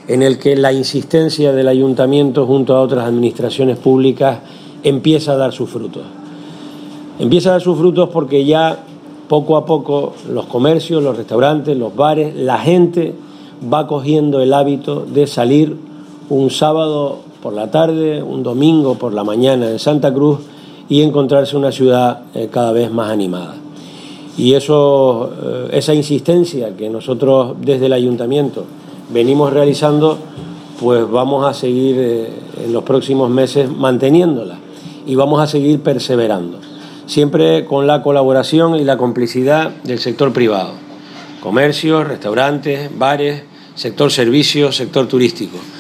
en el que la insistencia del ayuntamiento junto a otras administraciones públicas empieza a dar sus frutos. Empieza a dar sus frutos porque ya poco a poco los comercios, los restaurantes, los bares, la gente va cogiendo el hábito de salir un sábado por la tarde, un domingo por la mañana en Santa Cruz y encontrarse una ciudad cada vez más animada. Y esa insistencia que nosotros desde el ayuntamiento venimos realizando, pues vamos a seguir en los próximos meses manteniéndola y vamos a seguir perseverando, siempre con la colaboración y la complicidad del sector privado, comercios, restaurantes, bares, sector servicios, sector turístico.